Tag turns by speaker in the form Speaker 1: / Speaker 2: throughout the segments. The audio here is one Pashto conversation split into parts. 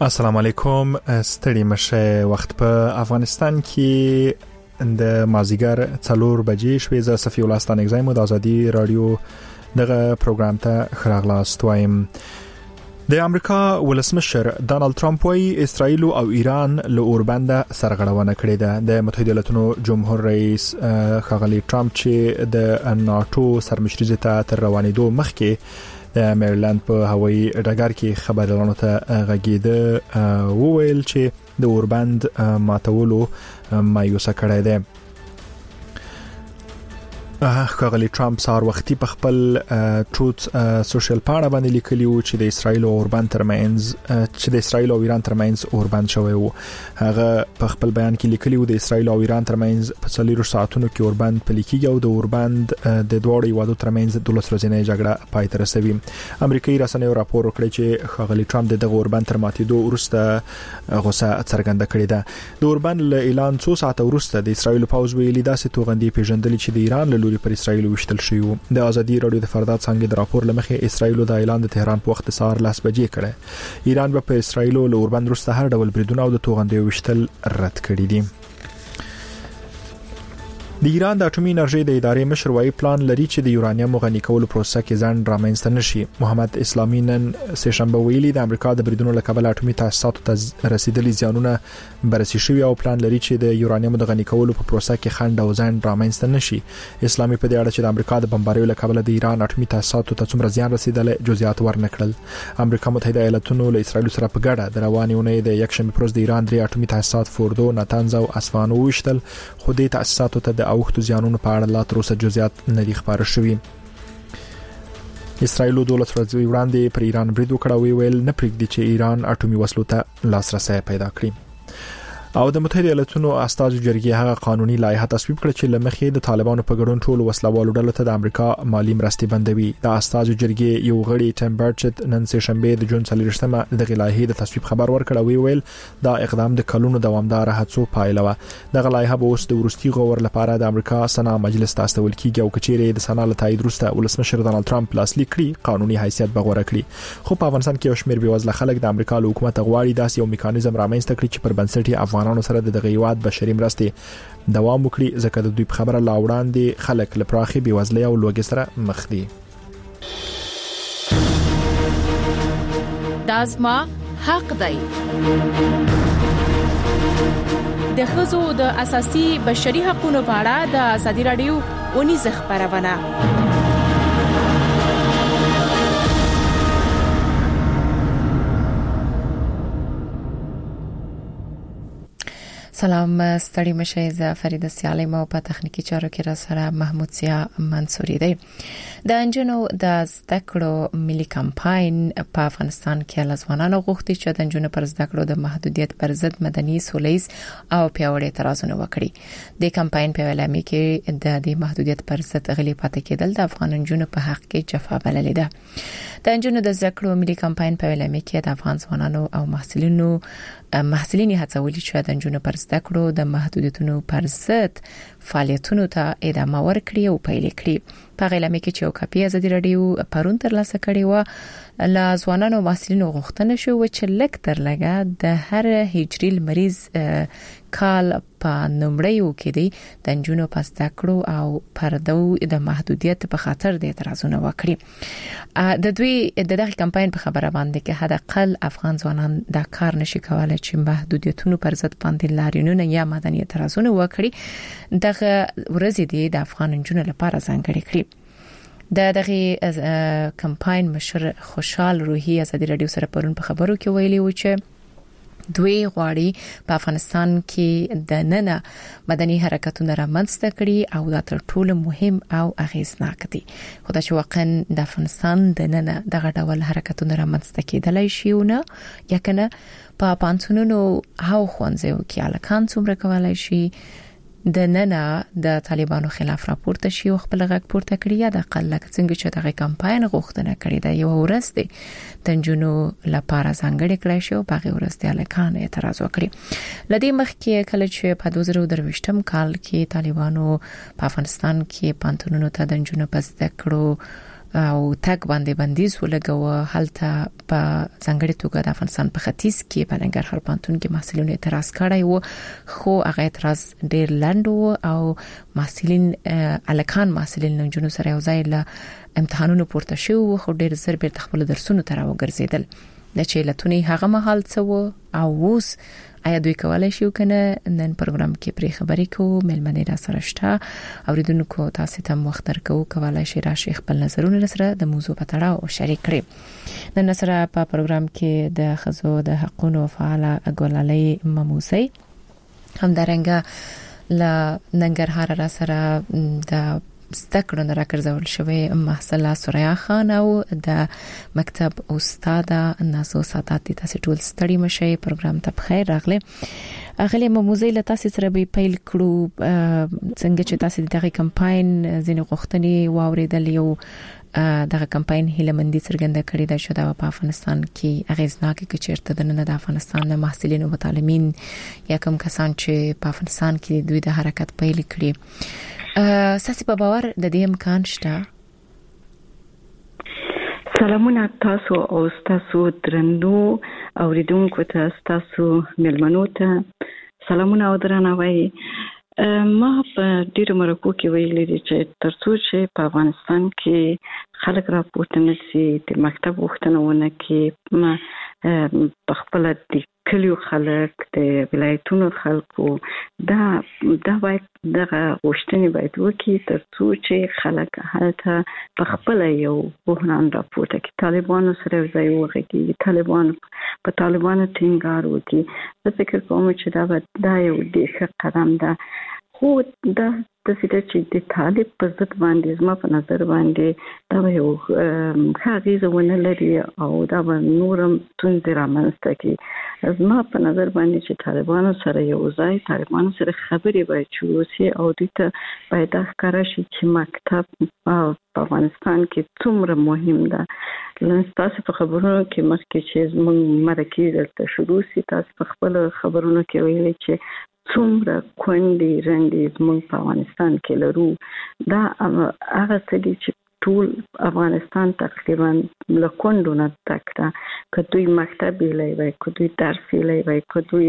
Speaker 1: السلام علیکم. ستړي مشه وخت په افغانستان کې د مازیګر 4 بجې شوې. ز صفی الله ستانګ زایم د ازادي رادیو دغه پروګرام ته خراغلاست وایم. د امریکا ولسمشر ډانلډ ترامپ وايي اسرائیل او ایران له اوربند سرغړونه کړې ده. د متحده ایالاتونو جمهور رئیس ښاغلی ترامپ چې د ناتو سرمشري ته تر روانېدو مخکې د میریلند په هوایي ډګر کې خبريالانو ته غږیده وویل چې د اوربند ماتولو مایوسه کړی دی. ښاغلی ترامپ سار وختي په خپل ټروت سوشل پاڼه باندې لیکلی و چې د اسرائیل او اوربند ترمنځ اوربند شوی وو. هغه په خپل بیان کې لیکلی و د اسرائیل او ایران ترمنځ په 4 ساعتونو کې اوربند پلیکیږي او د اوربند د دوه هیوادو ترمنځ 12 ورځې جګړه پای ته رسوي. امریکایي رسنیو راپور وکړي چې ښاغلی ترامپ دغه اوربند تر ماتېدو وروسته غوسه څرګنده کړې ده. د اوربند اعلان 2 ساعته وروسته د اسرائیل پوځ ویلي داسې توغندي پیژندل چې د ایران له لوري پر اسرائیل وشتل شوی وو. د ازادي رادیو د فرداد څنګه د راپور لمخې اسرائیل د اعلان د تهران په وخت سهار 10 بجې کړه. ایران په اسرائیل له اوربند وروسته هر ډول بریدونه او د توغندي وشتل رد کړی دي. د ایران د اټومي انرژي د ادارې مشر وايي پلان لري چې د یورانیم غني کولو پروسه کې ځان رامنځته نشي. محمد اسلامي نن سه شنبه ویلي د امریکا د بریدونو له کبله اټومي تاسیساتو ته رسیدلي زیانونه بررسي شوی او پلان لري چې د یورانیم د غني کولو په پروسه کې خنډ او ځان رامنځته نشي. اسلامي په دې اړه چې د امریکا د بمباریو له کبله د ایران اټومي تاسیساتو ته څومره زیان رسیدل جزئیات ورنکړل. امریکا متحده ایالاتونو له اسرائیل سره په ګډه د روانې اونۍ د یکشنبه پروز د ایران 3 اټومي تاسیسات فوردو، ناتانز او اصفهان وشتل، خو د تاسیساتو ته د اوښتو زیانونو په اړه لا تر اوسه جزئیات نه دي خبره شوي. اسرائیل 12 ورځې وړاندې پر ایران برید وکړ او ویل نه پرېږدي چې ایران اټومي وسلو ته لاسرسي پیدا کړي. او د متحده ایالاتونو استازو جرګې هغه قانوني لایحه تصویب کړه چې لمخې د طالبانو په ګډون ټول وسلوالو ډلو ته د امریکا مالی مرستې بندوي. د استازو جرګې یو غړي ټیم برچت نن سه شنبه د جون 30مه د لایحې د تصویب خبر ورکړ او ویل دا اقدام د کلونو دوامدار هڅو پایله و. د لایحه به اوس د ورستي غور لپاره د امریکا سنا مجلس ته استول کیږي او کچېره د سنا له تایید وروسته ولسمشر ډانلډ ترامپ لاسلیک کړي قانوني حیثیت بغوره کړي. خو په افغانستان کې یو شمېر بېوزله خلک د امریکا له حکومت غواړي داسې یو میکانیزم رامنځته کړي چې پر بنسټ افغانانو سره د بشري مرستې دوام وکړي ځکه د دوی په خبره لا وړاندې خلک له پراخي بېوزلۍ او لوږې سره مخ دي.
Speaker 2: دازما حق دی. د ښځو د اساسي بشري حقوقو په اړه د ازادي رادیو اونیز خبرونه.
Speaker 3: سلام، ستړي مشه. زه فریده سیالم او په تخنیکی چارو کې را سره محمود سیا منصوري دی. د انجنونو د زده کړو ملي کمپاین په افغانستان کې لزوانانو غوښتي چې د انجنونو پر زده کړو د محدودیت پر ضد مدني سولیز او پیاوړی اعتراضونه وکړي. د کمپاین په اعلان کې د دې محدودیت پر ضد غلي پاتې کېدل د افغان انجنونو په حق کې جفا بللې ده. د انجنونو د زده کړو ملي کمپاین په اعلان کې د افغان ځوانانو او محصلینو هڅولي چې د انجنونو پر زده کړو د محدودیتونو پر ضد فعالیتونو ته ادامه ورکړي او پیل کړي. په غلامه کې چې یو کاپی ازادي رادیو پرون تر لاسه کړی و لا ځوانانو محصلینو غوښتنه شو چې لک تر لګه د هر هجري مریض کال په نمړیو کې دی د انجونو پس تکړو او پردو د محدودیت په خاطر د اعتراضونه وکړي. د دوی دغه کمپاین په خبره باندې کې حد اقل افغان ځوانان د کار نشي کولای چې محدودیتونو پر ضد باندې لاریونونه یا مدني اعتراضونه وکړي. دغه ورځې دی د افغان انجونو لپاره ځانګړي کړي. دغه کمپاین مشر خوشحال روحي ازادي رادیو سره پرون په خبرو کې ویلي و چې دوی غواړي په افغانستان کې د ننه مدني حرکتونه رامنځته کړي او دا تر ټولو مهم او اغیزناک دي. خو دا چې واقعا د افغانستان د ننه دغه ډول حرکتونه رامنځته کېدلای شي او نه یا کنه په پانڅونونو هاو خوانځو کې الکان څومره کولای شي د ننه د طالبانو خلاف راپورته شي او خپل غږ پورته کړي یا د اقل څنګه چې دغه کمپاین غوښتنه کړې ده یو ورځ دی تنجونو لپاره ځانګړي کړی شو په هغه ورځ د الکان اعتراض وکړي. لدی مخکې کله چې په 2023م کال کې طالبانو په افغانستان کې پانتونونو ته د جنونو پس دکړو او تک باندې بندیز ولګو هلته په څنګه توګه د افغانستان په ختیځ کې په ننګرهار پانتون کې محصلینو اعتراض کړی وو خو هغه اعتراض ډیر لنډ وو او محصلین محصلین نجونو سره یو ځای له امتحانونو پورته شو خو ډیر زر بیرته خپل درسونو ته راوګرځیدل د چیلتونی هغه مهال څه وو او اوس آیا دوی کولای شي کنه نن پروګرام کې پرې خبرې کوو ملمنې را سره شته اوریدونکو تاسو ته وخت درکو کولای شي راشي خپل نظرونه سره د موضوع په تړاو شریک کړئ نن سره په پروګرام کې د خزو د حقوقو فعال ګلالي مموسي همدارنګه ل ننګرهار را سره د ستکړو نه راکړل شوی محصله سوریا خان او د مکتب استاد نازو سادات تاسو ټول ستړي مشه پروګرام ته بخیر راغله اغلی مموزي له تاسو سره به پیل کړو څنګه چې تاسو دغه کمپاین ځینې غوښتنې واوریدل یو دغه کمپاین هیلمندي څرګنده کړې ده چې په افغانستان کې اغیزناک کې چیرته د نن د افغانستان د محصلینو متعلمین یا کوم کسان چې په افغانستان کې دوی د حرکت پیل کړي ساسي په باور د دې امکان شته
Speaker 4: سلامونه تاسو او تاسو درنو اوریدونکو ته تاسو ملمنو ته سلامونه او درناوی ما په ډیرو مرکو کې ویلي دي چې ترڅو چې په افغانستان کې خلک راپورته نشي د مکتب وختونه کې په خپل د کلیو خلک د ولایتونو خلکو دا باید دغه غوښتنې باید وکړي ترڅو چې خلک هلته په خپل یو بحران راپورته کړي طالبانو سره ځای وغږیږي په طالبانو ټینګار وکړي زه فکر کوم چې دا یو ډېر ښه قدم ده خو دا د سیده چې د طالب په ضد باندې زما په نظر باندې دا یو ښه اغیزه ونه لري او دا به نورم ستونزې رامنځته کړي زما په نظر باندې چې طالبانو سره یو ځای طالبانو سره خبرې باید وشي او دوی ته باید دا ښکاره شي چې مکتب په افغانستان کې څومره مهم ده لن تاسو په خبرونو کې مخکې چې زموږ مرکې دلته شروع شي تاسو په خپل خبرونو کې ویلي چې څومره کونډې رنډې زموږ په افغانستان کې لرو دا هغه څه دي چې ټول افغانستان تقریبا له کونډو نه ډک ده که دوی مکتب ویلی وای که دوی درس ویلی وای که دوی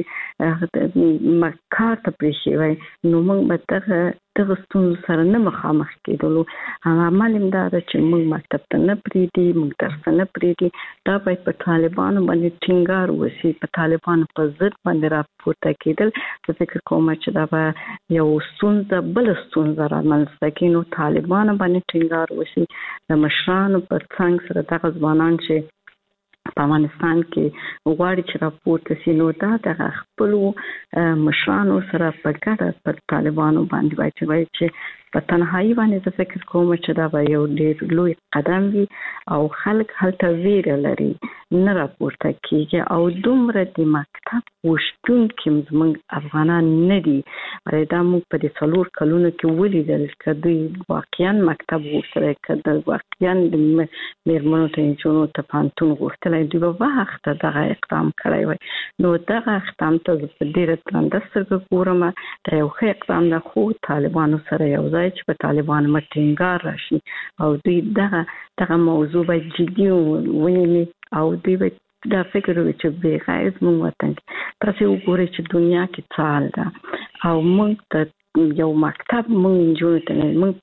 Speaker 4: کار ته پرېښی وای نو موږ به دغه ستونزو سره نه مخامخ کېدلو عمل دا ده چې موږ مکتب ته نه پرېږدي موږ درس ته نه پرېږدي دا باید په طالبانو باندې ټینګار وشي په طالبانو په ضد باندې راپورته کېدل زه فکر کوم چې دا به یو ستونزه بله ستونزه رامنځته کړي نو طالبانو باندې ټینګار وشي د مشرانو پر څنګ سره دغه ځوانان چې په افغانستان کې غواړي چې راپورته شي نو دا د خپلو مشرانو سره په ګډه پر طالبانو باندې وایي چې په تنهایی باندې زه فکر کوم چې دا به یو ډېر لوی قدم وي او خلک هلته ویره لري نه راپورته کېږي او دومره د مکتب غوښتونکي زموږ افغانان نه دي ولې دا موږ په دې 4 کلونو کې ولیدل که دوی واقعا مکتب غوښتلی که د واقعا د میرمنو ته نجونو ته پوهنتون غوښتلی دوی به وخته دغه اقدام کړی وای نو دغه اقدام ته زه په ډېره درنده سترګه ګورم دا یو ښه اقدام ده خو طالبانو سره یو ځای چې په طالبانو باندې ټینګار راشي او دوی دغه موضوع باید جدي ونیسي او دوی باید دا فکر وکړي چې بېغایه زموږ وطن کې تاسې وګورئ چې دنیا کې څه حال ده او موږ ته یو مکتب موږ نجونو ته موږ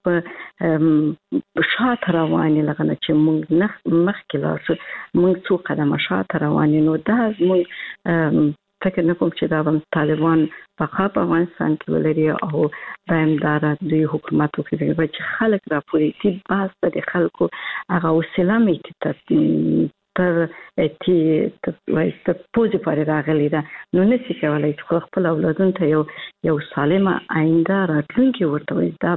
Speaker 4: په شاته روان یو لکه چې موږ مخکې لاړ شو موږ څو قدمه شاته روان یو نو دا زموږ فکر نه کوم چې دا به طالبان په افغانستان کې ولري او دایمدار دوی حکومت وکړي چې خلک راپورې باز د خلکو هغه وسیله مې تر پوزې پورې راغلي ده نو نشي کولای چې خپل اولادونو ته یو سالمه آینده راتلونکي ورته وي دا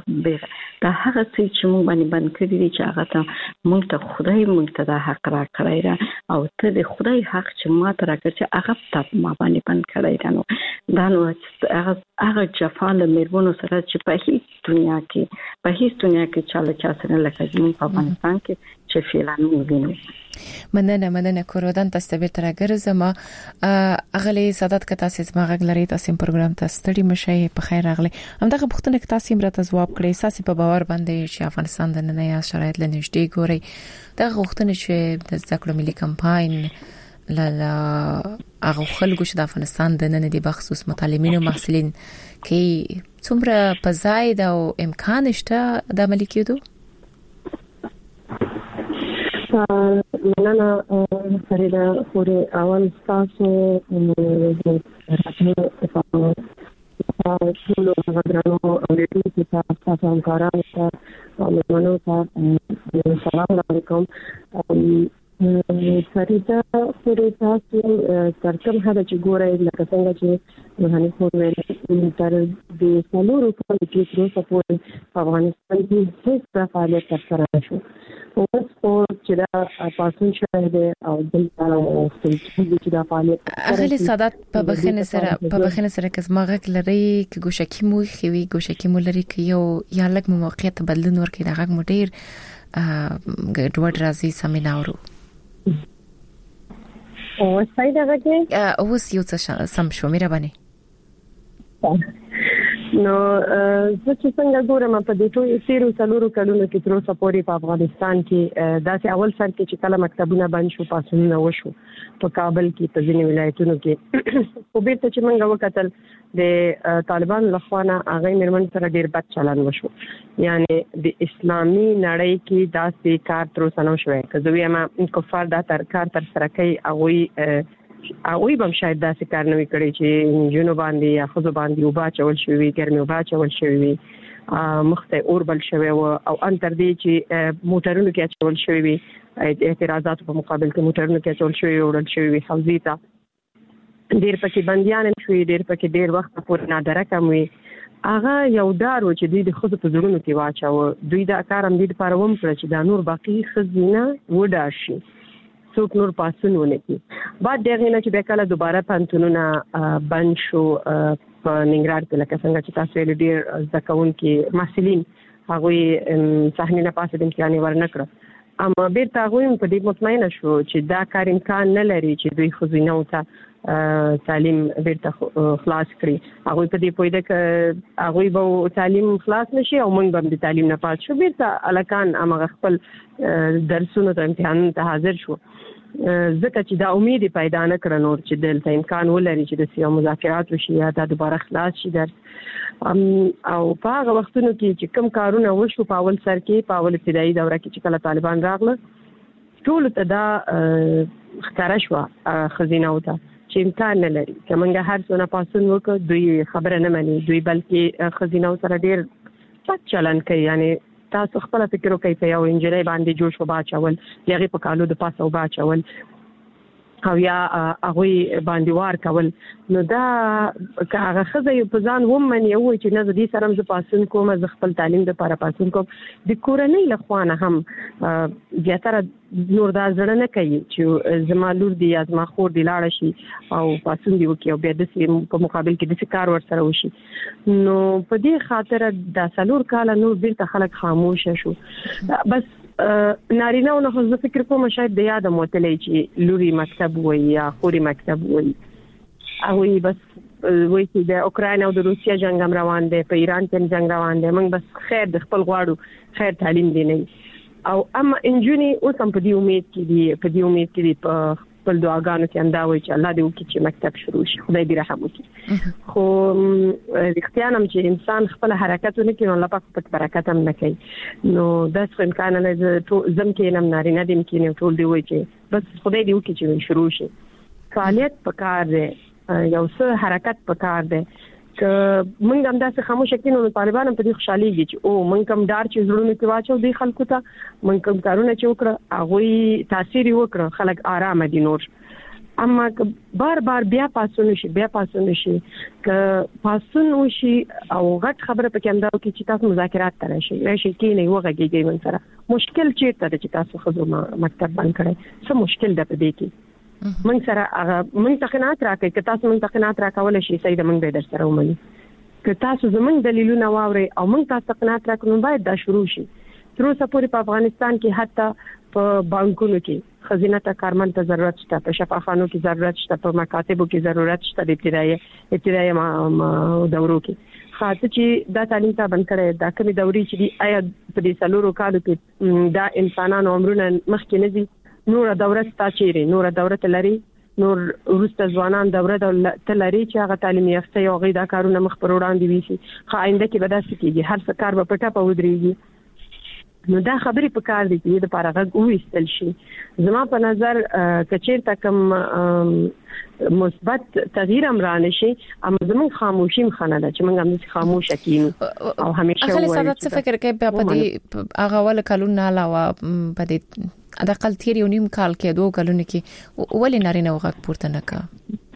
Speaker 4: هغه څه چې موږ باندې بند کړي دي چې هغه ته موږ ته خدای موږ ته دا حق راکړی ده او ته د خدای حق چې ما ته راکړ چې هغه ته ما باندې پن کړی دا نو هغه جفا له میرمنو سره چې په هیڅ دنیا کې چاله چا سره لکه زموږ په افغانستان کې چې فعلا وګینو.
Speaker 3: مننه کورودان تاسو ته بیرته راګرځم. اغلی سادات که تاسو زما غږ لري تاسو پروګرام ته ستړي مشي په خیر راغلی. همدغه پوښتنه کې تاسو مرته ځواب کړئ ساسي په باور باندې چې افغانستان د نننۍ شرایط لنیشته ګوري دا غوښتنه چې د زده کړو ملي کمپاین لاله هغه خلکو چې د افغانستان د نن دي بخصوص متعلمین او محصلین کې څومره په زاید او امکان شته د عملي کېدو؟
Speaker 5: مننه فریده خوري اول تاسو راځي په ټول غوډرانو او د دې په تاسو همکارانو ته مننه ته سلام علیکم. فریده خوري تاسو ترکم هدا چې ګورئ لکه څنګه چې روحاني خوري تر د سلورو په کې تر اوسه پورې په افغانستان کې هیڅ فعالیت ترسره نشو. اوس چې دا پاسون شوی دی او دلته چې دا فعالیت
Speaker 3: اغلی سادات په بخښنه سره که زما غږ لري کې ګوشکی مو خوي ګوشکی مو لري کې یو یا لږ موقعیت بدلون ورکړي دا غږ مو ډیر ګډوډ راځي سمینارو
Speaker 5: او سایدا غږ
Speaker 3: اوس یو څه سم شو مې را باندې
Speaker 5: نو زه چې څنګه ګورم په دې ټولو سیرو څلورو کلونو کې تر اوسه پورې په افغانستان کې داسې اول سر کې چې کله مکتبونه بند شو پاسونه وشو په کابل کې په ځینې ولایتونو کې خو بیرته چې موږ وکتل د طالبان لخوانه هغه میرمن سره ډیر بد چلن وشو یعنی د اسلامي نړۍ کې داسې کار تر اوسه نه شوی که زه وایم کفار دا کار تر سره کوي هغه به شاید داسې کار نه وکړي چې جنو باندې یا خزو باندې وبا چول شوی ګرمي وبا چول شوی مخته اوربل شوی او ان تر دې چې موټرونو کې چول شوی اعتراضات په مقابل کې موټرونو کې چول شوی وړل شوی حوزې ته ډیر پکې بنديان شوی ډیر پکې ډیر وخت پورې نادره کم وي هغه یو دارو چې د خزو په زړونو کې واچو دوی دا کار هم د پاروم کړ چې دا نور باقي خزینه وډا شي څوک نور پاسونه کی بعد دغه نه چې به کله دوباره پانتونونه بند شو په ننګرهار کې لکه څنګه چې تاسو ویل ډیر ځکهون کې محصلین هغه صحنه نه پاسه د امتحان ورنکړه اما بیرته هغه په دې مطمئنه شو چې دا کار امکان نه لري چې دوی خزینه او ته تعلیم بیرته خلاص کړي هغه په دې پوهیده ک هغه به تعلیم خلاص نشي او موږ به د تعلیم نه پات شو بیرته الکان هغه خپل درسونو ته امتحان ته حاضر شو ځکه چې دا امید پیدا نه کړ نور چې دلته امکان ولري چې د سیاسي مذاکرات وشي یا د دوباره خلاص شي درس او په هغه وختونو کې چې کوم کارونه وشو په اول سر کې په اول ابتدایي دوره کې چې کله طالبان راغله ټول ته دا ښکارا شو خزینه وته چې امکان نه لري چې موږ هر څونه پاسون وکړو دوی خبره نه مني دوی بلکې خزینه سره ډیر پټ چلن کوي یعنی تاسو خپل فکر وکړئ په یو انجنیر باندې جوش وباچول یغه په کالو د پاسه وباچول او یا هغه باندې وار کول نو دا هغه خزه په ځان هم من یو چې نه دې سره ز پاسون کوم ز خپل تعلیم د لپاره پاسون کوم د کورنۍ لخوانه هم زیاتره نور دا ځړ نه کوي چې زما لور دی یا زما خور دی لاړ شي او پاسون دی وکي او بیا د په مقابل کې د کار ور سره وشي نو په دې خاطر د سلور کال نور بیرته خلک خاموش شو بس نارینه او نه زه فکر کوم شاید د یاد موتلې چې لوري مکتب وای یا خوري مکتب وای هغه بس وای چې د اوکراین او د روسیا جنگ هم روان دی په ایران کې جنگ روان دی موږ بس خیر د خپل غواړو خیر تعلیم دی نه او اما انجونی اوس هم په دې امید کې دی په خپل دعاګانو کې انداوي چې الله دې وکړي چې مکتب شروع شي خدای دې رحم وکړي خو اختیار هم چې انسان خپل حرکت نه کوي الله پاک په برکت هم نه کوي نو دا څه امکان نه زم کې نم نارینه دې کې ټول دی وای چې بس خدای دې وکړي چې شروع شي فعالیت پکار دی یو څه حرکت پکار دی که موږ هم داسې خاموش کینو طالبان په دې خوشاليږي چې او موږ کوم دار چې زړونو کې واچو دی خلکو ته موږ کوم کارونه چې وکړه هغه تاثیر وکړه خلک آرام دي نور اما بار بار بیا پاسون شي ک پاسون وشي او غټ خبره پکې انداو کې چې تاسو مذاکرات تر شي راشي کې نه وغږیږي من سره مشکل چیرته ده چې تاسو خزو مکتب باندې کړئ څه مشکل ده په دې کې من سره هغه من تقنات راکې که تاسو من تقنات راکول شي سید من به در سره ومني که تاسو زمونږ دلیلونه واوري او من تاسو تقنات راکړو باید دا شروع شي تر اوسه پورې په افغانستان کې حتی په بانکونو کې خزینه ته کارمن ته ضرورت شته په شفاخانو کې ضرورت شته په مکاتبو کې ضرورت شته د ابتدایي دورو کې خاطر چې دا تعلیم ته بند کړي دا کومې دوري چې دی آیا په دې سلورو کالو کې دا انسانانو عمرونه مخکې نه دي نور دوره ستا چیرې نور دوره تلري نور ورسته ځوانان دوره تلري چې هغه تعلیم یافته یو غي دا کارونه مخ پر وړاندې وي خو آینده کې به دا سکیږي هر څه کار به پټه پودريږي نو دا خبرې په کار دي چې د لپاره غږ وېستل شي زما په نظر کچیر تکم مثبت تغییر امرانه شي اما زمون خاموشي مخنه ده چې موږ هم خاموشه کینو او همیشه
Speaker 3: وایي اخلي څه فکر کوي په دې هغه ول کلون نه علاوه په دې اقل تیر یو نیم کال کې دوه کلونه کې ولې نارینه وغږ پورته نه کا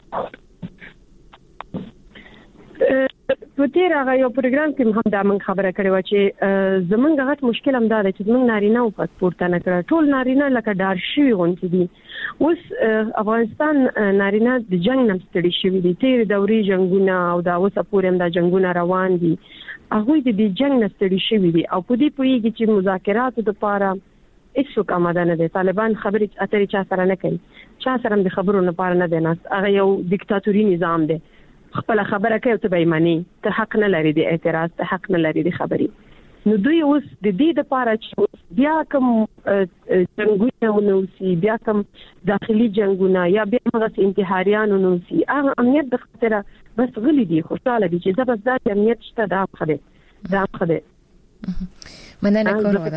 Speaker 3: په تیر هغه یو پروګرام کې هم دا من خبره کړې و چې زمونږ غټ مشکل هم دا دی چې زمونږ نارینه او پاسپورت نه کړ ټول نارینه لکه ډار شي غونډې دي اوس افغانستان نارینه د جنگ نم ستړي شوی دي تیر دوري جنگونه او دا اوس پورې هم دا جنگونه روان دي هغه د جنگ نه ستړي شوی دي او په دې پوېږي چې مذاکرات لپاره هیڅ کومه نه ده طالبان خبرې اترې چا سره نه کوي چا سره د خبرو لپاره نه دی ناس هغه یو دیکتاتوري نظام دی خپل خبره کوي ته به معنی ته حق نه لري د اعتراض ته حق نه لري د خبرې نو دوی اوس د دې لپاره چې بیا کوم جنگونه ونوسي بیا کوم داخلي جنگونه یا بیا هغه انتحاریان ونوسي هغه امنیت د خاطر بس غلي دي خوشاله دي چې زبردست امنیت شته دا خده مننه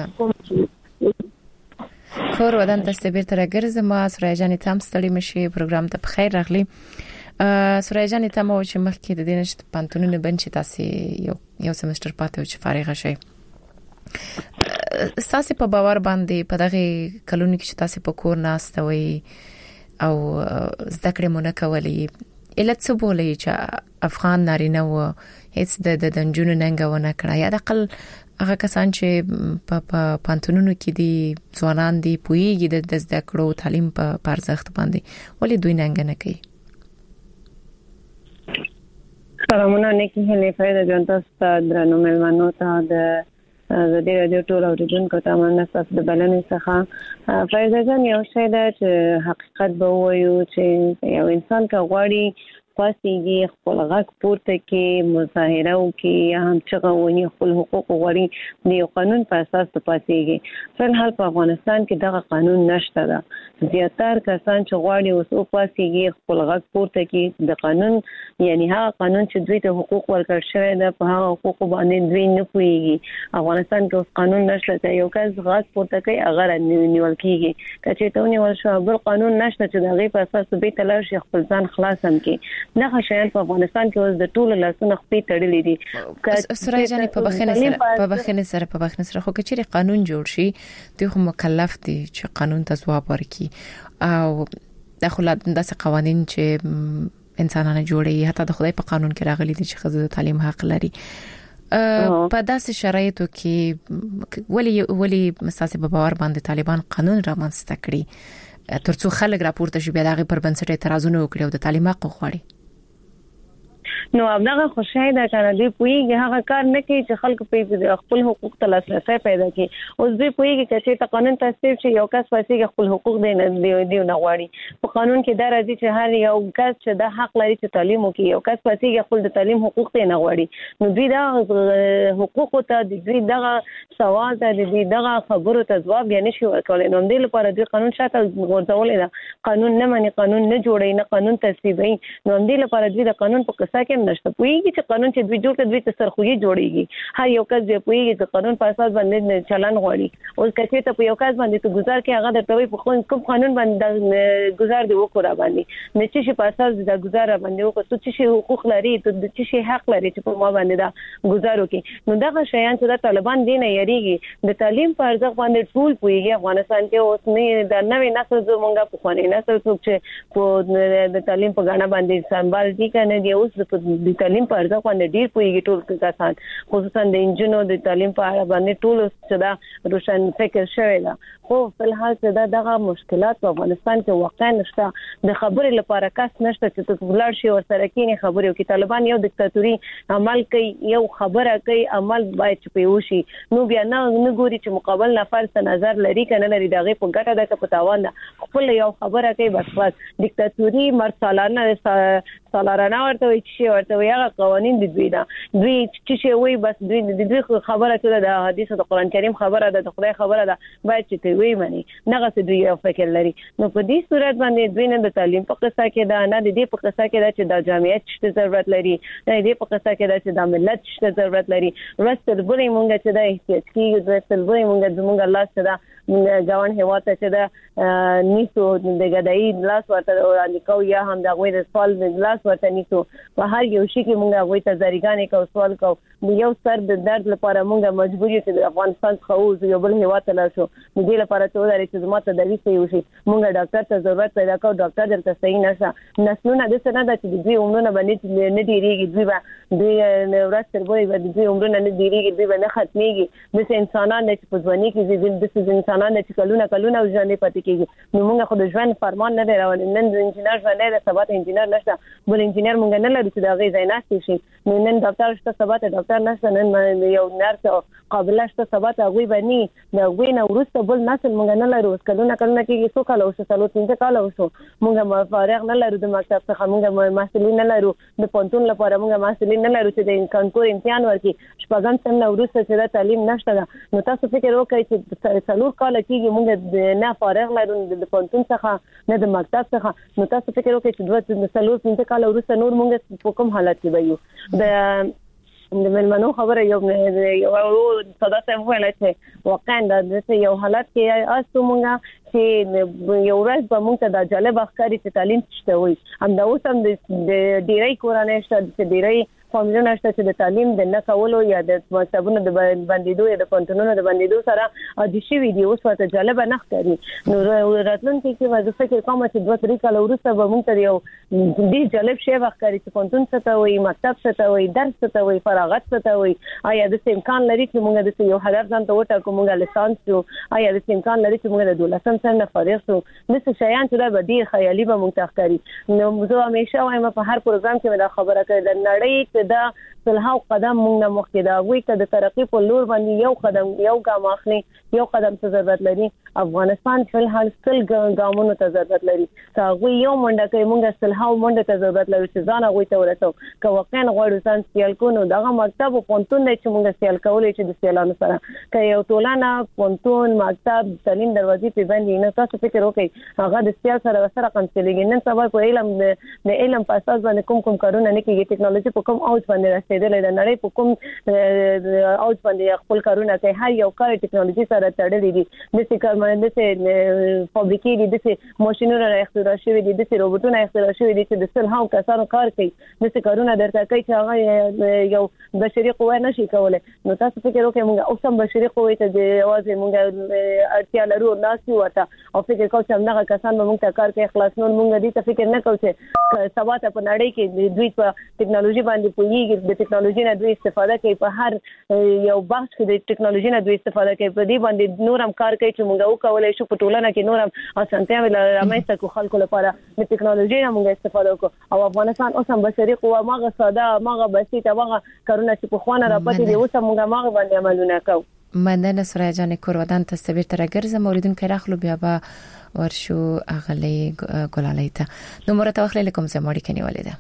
Speaker 3: کور ودان تاسو بیرته راګرځم ما سره جانې تام ستړي مشي پروګرام ته بخیر راغلی سورای جان ته مو چې مخکې د دینشت پانتونونه بنچ تاسو یو سمستر پاتې چې فارغ شئ تاسو په باور باندې په دغه کلونی کې چې تاسو په کور ناستوي او زده کړې مونږ کولې علت څه بولې چې افغان نارینه و هیڅ د دنجونو ننګونه کړه یا د خپل هغه کسان چې په پانتونونو کې دي ځوانان دي پویږي د زده کړو تعلیم په ارزښت باندې ولې دوی ننګونه کوي
Speaker 6: سلامونه نیکی هلې فایده جون تاسو درنو ملمنو ته د دې رادیو ټول اوریدونکو ته مننه تاسو د بلنې څخه فایده جون یو شی ده چې حقیقت به وایو چې یو انسان کا غواړي پاسيږي خپل غږ پورته کې مظاهره وکي یا هم چې غوونی خپل حقوق غواړي د یو قانون په اساس ته پاسيږي فلحال په افغانستان کې دغه قانون نشته ده زیاتره کسان چې غواړي اوس پاسيږي خپل غږ پورته کې د قانون یعنی هغه قانون چې دوی ته حقوق ورکړ شوی ده په هغه حقوق باندې دوی نه پوهیږي افغانستان کې اوس قانون نشته چې یو کس غږ پورته کوي هغه نیول کیږي چې ته نیول شو بل قانون نشته چې دغه په اساس به تلل شي خپل ځان خلاصم کې نه شایان په افغانستان کې اوس د ټولو لاسونو خپې تړلې دي
Speaker 3: سورای جان په بخښنه سره خو کچېری قانون جوړ شي دوی خو مکلف دي چې قانون ته ځواب ورکړي او داخله داسې قوانين چې انسانانه جوړي حتی د خدای په قانون کې راغلي دي چې خزه تعلیم حق لري په داسې شرایطو کې ولی مساسه په باور باندې طالبان قانون رامنځته کړي ترڅو خلک راپورته شي بیا دغه پر بنسټ اعتراضونه وکړي او د تعلیم حق غواړي
Speaker 6: نو هغه خوشاله ده کنه دی پویږي هغه کار نه کوي چې خلک په خپل حقوق ته لاسرسي پیدا کړي اوس دوی پویږي چې ته قانون تصویب شي یو کس پاسي خپل حقوق دی نه غواړي په قانون کې دا راځي چې هر یو کس چې د حق لري چې تعلیم وکړي یو کس پاسي خپل د تعلیم حقوق دی نه غواړي نو دوی دا حقوق ته دوی دغه سوال ته دوی دغه خبرو ته ځواب یې نشي ورکولای نو د لپاره دوی قانون شاته غوړولې ده قانون نه مانی قانون نه جوړي نه قانون تصویبي نو د لپاره دوی د قانون په قصه کې نشته پويږي چې قانون چې دوی جوړ کړي دوی ته سرخوږي جوړيږي هر یو کس چې پويږي چې قانون په اساس باندې چلن غواړي او کله ته په یو کس باندې ته گزار کې هغه د توي په کوم قانون باندې گزار دی وکړه باندې نه چې په اساس د گزار باندې وکړه چې حقوق لري ته د چې حق لري چې په ما باندې دا گزارو کې نو دا شیان چې د طالبان دي نه یریږي د تعلیم په ارزښت باندې ټول پويږي افغانستان کې اوس نه د نوې نسل زمونږه په خوانې نسل څوک چې په د تعلیم په غاڼه باندې سنبال دي کنه دی اوس د تعلیم په ارزښت باندې ډیر پويږي ټول کسان خصوصا د انجینو د تعلیم په اړه باندې ټول چې دا روشن فکر شوی دا خو په الحال چې دغه مشکلات په افغانستان کې واقع نشته د خبرې لپاره کس نشته چې ته ولر شي ورسره کې خبرې او کې طالبان یو دیکتاتوري عمل کوي یو خبره کوي عمل باید چې پیوشي نو بیا نه ګوري چې مقابل نفر څه نظر لري کنه لري دغه په ګټه د کپتاوان خپل یو خبره کوي بس دیکتاتوري مرسالانه سالارانه ورته وي چې ورته هغه قوانين دي دوی چې وي بس دوی خبره ته د حدیث د قران کریم خبره ده د خدای خبره ده باید چې وی مني نه غوښتي دوی یو فکر لري نو په دې صورت باندې دوی نه د تعلیم په قصه کې دا نه د دې په قصه کې دا چې د جامعیت شته ضرورت لري نه دې په قصه کې دا چې د ملت شته ضرورت لري ورسره بلې مونږ چې دا احتیاط کیږي ورسره بلې مونږ زمونږ الله سره ګاون هوا ته چې دا نیسو د غدای لاس ورته وړاندې کو یا هم د غوې د سوال د لاس ورته نیسو په هر یو شي کې مونږ غوې ته ځریګانې کو سوال کو یو سر د درد لپاره مونږ مجبور یو چې د افغانستان څخه یو بل هوا ته لاړ شو د دې لپاره ته ولري چې زما ته د ویسې یو شي مونږ ډاکټر ته ضرورت پیدا کوو ډاکټر درته صحیح نشه نسلونه د څه نه د چې دوی عمرونه باندې نه دیریږي دوی ورسره وایي دوی عمرونه نه دیریږي دوی نه ختميږي د انسانانو چې په ځواني کې د انسانانو چې کلونه ژوند پاتې کیږي نو موږ خو د ژوند فرمان نه لرو نن د انجینر ژوند نه سبا ته انجینر نشته بل انجینر موږ نه لرو چې دا غي زیناستي شي نو نن ډاکټر شته سبا ته ډاکټر نشته نن یو نرس قابل شته سبا ته غوي بني دا غوي نه ورسته بل نسل موږ نه لرو کلونه کېږي څو کال اوسه څلور 3 کال اوسه موږ فارغ نه لرو د مکتب څخه موږ مسؤلین نه لرو د پونتون لپاره موږ مسؤلین نه لرو چې د کانکور امتحان ورکړي شپږم سم نه ورسته چې دا تعلیم نشته نو تاسو فکر وکړئ چې څلور کال کېږي موږ نه فارغ لرو د پونتون څخه نه د مکتب څخه نو تاسو فکر وکړئ چې د څلور 5 کال ورسته نور موږ په کوم حالت کې وایو د ملمنو خبره یو صداسه ویل چې واقعا د یو حالت کې اسو مونږه چې یو ورځ به مونږ ته د جالب ښکاری چې تعلیم شته وي هم دا اوس هم د ډیری کورانه شته د ډیری فارمونه شته چې د تعلیم د نه کولو یا د مکتبونو د بندیدو یا د پونتونونو د بندیدو سره د شي ویډیو اوس ورته جالب نه ښکاري نو راتلونکي کې وځي فکر کوم چې 2-3 کال وروسته به مونږ ته یو ډیر جالب شی ښکاري چې پونتون څه ته وي مکتب څه ته وي درس څه ته وي فراغت څه ته وي آیا د امکان لري چې مونږ د یو هدف ځان ته وټاکو مونږ لیسانس شو آیا د امکان لري چې مونږ د 12 سنه فارغ شو نو شیان چې دا ډیر خیالي به مونږ ته ښکاري نو زه همیشه وایم په هر پروګرام کې دا خبره کوي د نړۍ کې دا سلهاو قدم مونږ مخکې دا وی ته د ترقی په لور باندې یو قدم یو ګام اخلي یو قدم ته ضرورت لري افغانستان په حال سل ګامونو ته ضرورت لري تا وی یو منډه کوي مونږ سلهاو منډه ته ضرورت لري چې ځان هغه ته ورسو که واقعا غواړو ځان سیال کو نو دغه مکتب او پونتون چې مونږ سیال کولای چې د سیالانو سره که یو ټولنه پونتون مکتب تعلیم دروازې په باندې نه تاسو فکر وکړئ هغه د سیال سره رقم چلیږي نن سبا په علم د علم په اساس باندې کوم کارونه نه کیږي ټکنالوژي په کوم اوج باندې رسیدلې ده نړۍ په کوم اوج باندې خپل کارونه کوي هر یو کار ټکنالوژي سره تړلې دي د څه د فابریکې دي د ماشينونو اختراع شوي دي د روبوټونو اختراع شوي دي چې د سلهاو کسانو کار کوي د څه کارونه درته کوي چې هغه یو بشري قوه نشي کولای نو تاسو فکر وکړئ موږ اوس هم بشري قوه ته د اوازې موږ اړتیا لرو ناسي وته او فکر کوم چې هغه کسان به موږ ته کار کوي خلاصون موږ دې ته فکر نه کوو چې سبا ته په نړۍ کې دوی په ټکنالوژي باندې پوهیږي د ټکنالوژي نه دوی استفاده کوي په هر یو بحث کې د ټکنالوژي نه دوی استفاده کوي په دې باندې نور هم کار کوي چې موږ وکولای شو په ټولنه کې نور هم اسانتیا رامنځته کو خلکو لپاره د ټکنالوژي نه موږ استفاده وکړو او افغانستان اوس هم بشري قوه ماغه ساده ماغه بسيطه ماغه کارونه چې په خوانه راپاتې دي اوس هم موږ ماغه باندې عملونه کوو
Speaker 3: مننه سوریا جان کورودان ته سبیر تر ګرځم اوریدونکو راخلو بیا به ورشو اغلی ګلالیته نو مرته وخت لیکم زموږ کني ولیده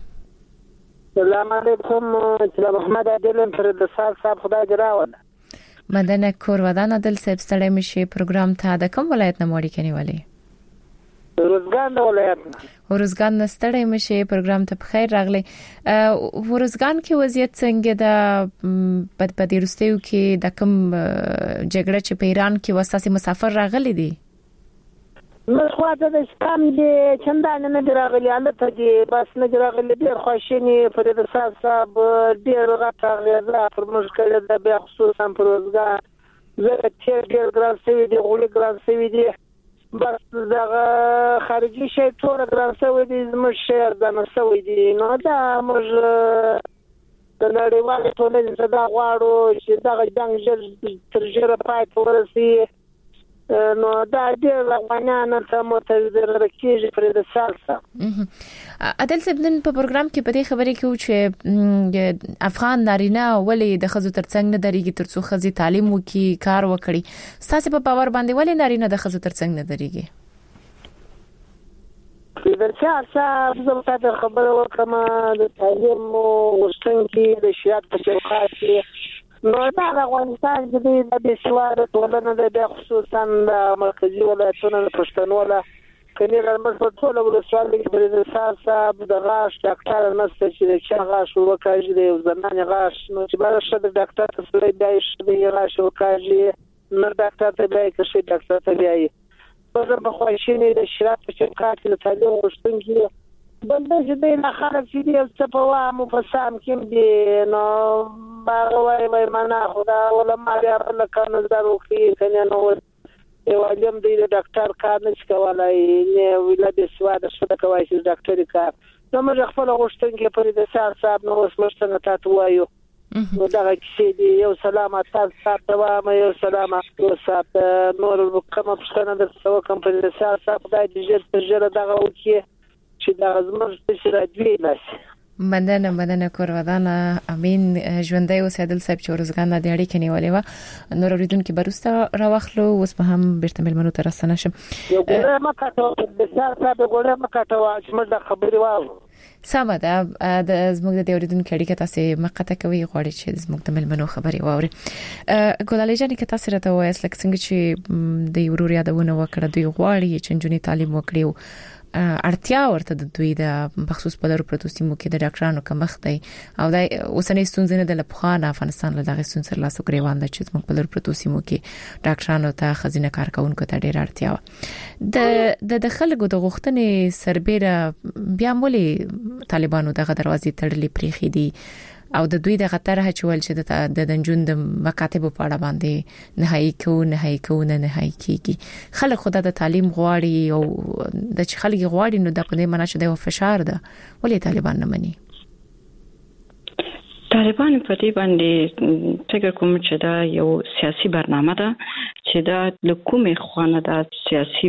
Speaker 7: سلام علیکم چې محمد عادل پر د صاحب خدای جراوه
Speaker 3: مدنه کورودان عادل صاحب ستړی مشي پروګرام ته د کوم ولایت نه موړی کني ولی
Speaker 7: روزګان د ولایت
Speaker 3: ورزګان نستړی مشه پروګرام ته بخیر راغلی. ورزګان کې وضعیت څنګه ده؟ په دې وروستیو کې د کوم جګړه چې په ایران کې وساسي مسافر راغلي دي؟
Speaker 7: نو خواته د اسلام دي چندان نه راغلي، البته دي بس نه راغلي. ډیر خوشینی پر د صاحب ډیر راغلی پر مشکل ده، بیا خصوصا پر روزګان زه چې ډیر ګران سوي دي، غوړي ګران سوي دي، بس دغه خارجي شی ټول ګران سوي دي، زموږ شهر د نسوي دي. نو دا موږ د نړیوال ټولنې څخه غواړو چې دغه جنگ تر ژره پای ته ورسي. نو دا ډېر افغانان ته متضرر کیږي پر د سالسه.
Speaker 3: عادل صاحب نن په پروګرام کې په دې خبرې کې و چې افغان نارینه ولې د خزو ترڅنګ نه درېږي ترڅو خزي تعلیم وکړي، کار وکړي. ستاسو په باور باندې ولې نارینه د خزو ترڅنګ نه درېږي؟
Speaker 7: د سیاست زموږ ته خبره وکړم د تعلیم غوښتونکي د شیعت په چوکاټ کې. نو دا د افغانستان کې د بېسواده ټولنه د خصوصا د مرکزي ولایتونو د پښتنو ولا کني غرمت په ټول ولسوالۍ کې د سیاست د غاښ ډاکټر نشته چې د چا غاښ وکړي د زنانه غاښ. نو چې بل څه د ډاکټر ته سړی دی غاښ وکړي نو ډاکټر ته بیا کې ډاکټر ته بیا په خوښینه د شرایط په چوکاټ کې د تعلیم غوښتونکي بلده چې د نه خلک چې دی څه په وامو په سام کې دی. نو باغوي معنا خدا ولا ما بیا په لکه نظر وکړي کنه نو یو علم دی د ډاکټر کار نه کولای نه ولادت سواده شته کوي چې ډاکټري کار. نو موږ خپل غوښتنې پر د صاحب نو اوس موږ څنګه تاسو وایو نو دا چې دی یو سلامات تاسو ته وایم، یو سلامات تاسو نور کومه پښتنه د څو کمپنی د صاحب د ججر دغه وکي چې دا زموږ چې راځي نشي.
Speaker 3: مننه کورودانه امین ژوندۍ اوسېدل صاحب چې ورزګان د اړیکې نیولې و. نور اوریدونکو برسته راوخلو اوس به هم بیرته ملمنو ته راستنه شم.
Speaker 7: یو ګوره مکاټو د صاحب ګوره مکاټو چې موږ د خبرې واو
Speaker 3: سمه ده د زموږ د اوریدونکو اړیکه تاسو مقطع کوي غواړي چې زموږ د ملمنو خبرې واوري. ګلالۍ جان که تاسو راته وایاست لکه څنګه چې د ورور یادونه وکړه دوی غواړي چې نجونې تعلیم وکړي اړتیا ورته د دوی د بخصوص په لرو پروتو سیمو کې د ډاکټرانو کمښت دی او د اوسنۍ ستونزې د لپخوان افغانستان له دغه ستونزې سره لاس ګریوان د چې په لرو پروتو سیمو کې ډاکټرانو ته خزینه کارکونکو ته ډېر اړتیا و. د خلکو د غوښتنې سربېره بیا مولي طالبانو دغه دروازې تړلې پریخي دي او د دوی د غتر هچول چې د دنجون د مکاتب په اړه باندې نهایی کیږي. خلک خدای د تعلیم غواړي او د چې خلک غواړي نو د په دې معنی چې د فشار ده ولې طالبان نه مني؟
Speaker 4: طالبان په دې باندې فکر کوم چې دا یو سیاسي برنامه ده چې دا له کومې خوانه دا سیاسي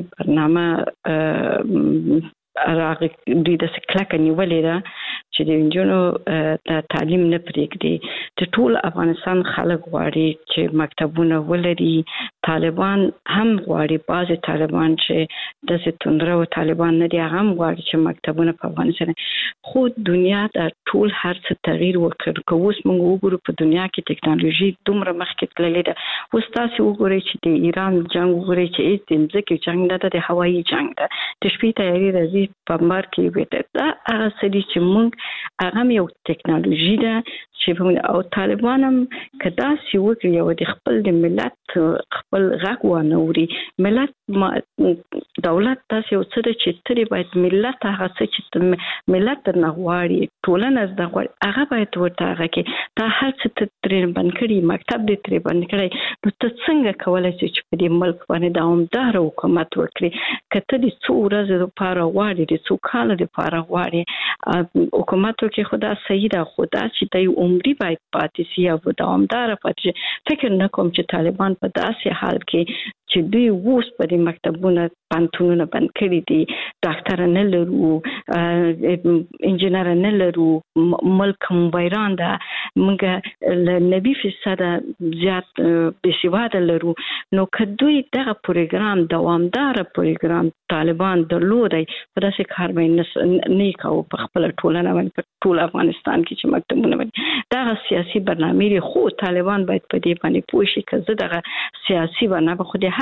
Speaker 4: برنامه راغی دوی د سکلک نیولې ده چې د انجونو د تعلیم نه پرېږدي. د ټول افغانستان خلک غواړي چې مکتبونه ولري. طالبان هم غواړي، بعض طالبان چې د ستوندره او طالبان نه دي هغه هم غواړي چې مکتبونه په افغانستان خو دنیا د ټول هر څه تغییر وکړ. که اوس موږ وګورو په دنیا کې ټکنالوژي دومره مخکې تللې ده. اوس تاسو وګورئ چې د ایران جنگ وګورئ چې هیڅ د ځمکې جنگ نه ده، د هوایي جنگ ده. د شپې تیاری راځي په مار کې وي. دا هغه څه دي چې موږ هغه یو ټکنالوژي ده چې او طالبان هم کدا سی وکړي او د خپل د ملت خپل غږ ونوري. ملت دولت تاسو څه چې تری باید ملت هغه څه چې ملت نه غواړي ټولنه زده غواړي هغه باید ورته هغه کې تا هر څه ترې باندې کړی مکتب دې ترې باندې کړی نو ته څنګه کولای شې چې په دې ملک باندې دوامدار حکومت وکړي؟ کته دې څو ورځې لپاره غواړي دې څو کال لپاره غواړي حکومت وکړي خدا صحیح ده خدا چې د عمرې باید پاتې شي او دوامدار پاتې شي. فکر نه کوم چې طالبان په داسې حال کې چې دوی اوس په مکتبونو پانتونونه بند کړي دي، ډاکټر نه لرو، انجنیر نه لرو، ملک ویران ده، موږ له 90% زیات بېسواده لرو. نو کدوې دغه پروګرام دوامدار پروګرام طالبان درلودای په داسې کار باندې نه کاوه په خپل ټولنه باندې په ټول افغانستان کې چې مکتبونه باندې دغه سیاسي برنامه لري. خو طالبان باید په دې باندې پوه شي چې دغه سیاسي برنامه خو د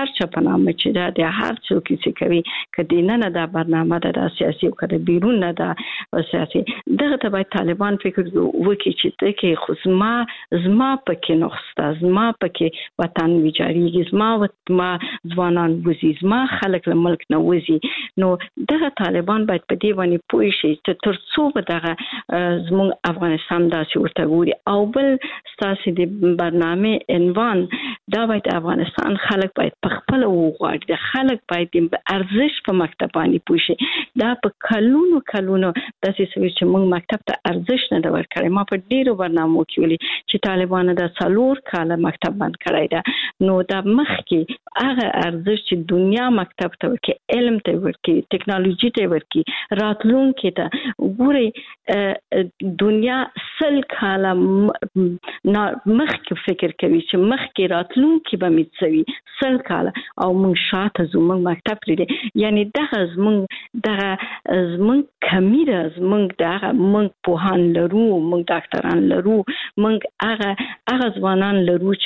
Speaker 4: هر چا په نامه چې دا د هر څوک چې کوي کدی نه دا برنامه د سیاسي او کده بیرون نه دا سیاسي دغه ته باید طالبان فکر وکړي چې ته کې خصما زما پکې نوښت زما پکې وطن ویجاړي زما ځوانان وزي زما خلک له ملک نه وزي نو دغه طالبان باید په دې باندې پوه شي چې ترڅو به دغه زموږ افغانستان داسې ورته ګوري او بل ستاسو د برنامه عنوان دا باید افغانستان خلک باید په خپل وغواړي د خلک باید د ارزش په مکتب باندې پوه شي دا په کلونو داسې سوي چې موږ مکتب ته ارزش نه دا ورکړي ما په ډیرو برنامو کې ویلي چې طالبان د 4 کال مکتب بند کړی دا نو دا مخکې هغه ارزش چې دنیا مکتب ته ورکړي علم ته ورکړي ټکنالوژي ته ورکړي راتلونکي ته ګوري دنیا 100 کال مخکې فکر کوي چې مخکې راتلونکي به میڅوي 100 کال او موږ شاته زموږ مکتب لري یعنی دغه زموږ کمی ده موږ پوهان لرو موږ ډاکټران لرو موږ هغه ځوانان لرو